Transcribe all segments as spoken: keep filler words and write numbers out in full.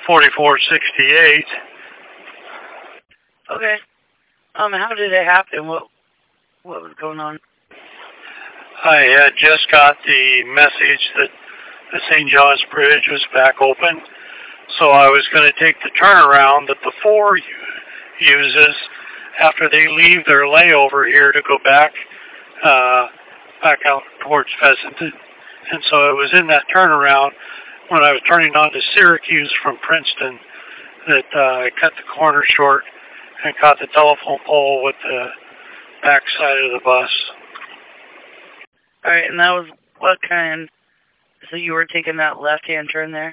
forty-four sixty-eight. Okay. Um, how did it happen? What what was going on? I had just got the message that the Saint John's Bridge was back open, so I was going to take the turnaround that the four uses after they leave their layover here to go back uh, back out towards Pheasant. And so it was in that turnaround when I was turning on to Syracuse from Princeton that uh, I cut the corner short and caught the telephone pole with the back side of the bus. All right, and that was what kind? So you were taking that left-hand turn there?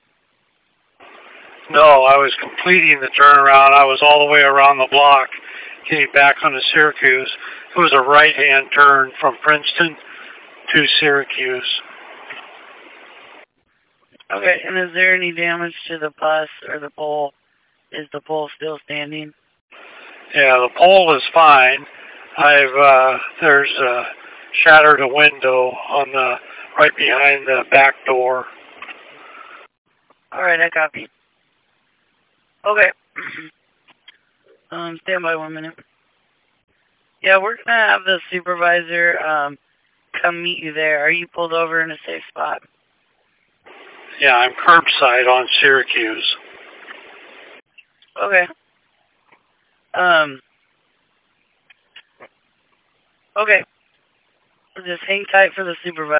No, I was completing the turnaround. I was all the way around the block, getting back onto Syracuse. It was a right-hand turn from Princeton to Syracuse. Okay, and is there any damage to the bus or the pole? Is the pole still standing? Yeah, the pole is fine. I've uh, there's uh, shattered a window on the right behind the back door. All right, I copy. Okay. um, stand by one minute. Yeah, we're gonna have the supervisor um come meet you there. Are you pulled over in a safe spot? Yeah, I'm curbside on Syracuse. Okay. Um. Okay. Just hang tight for the supervisor.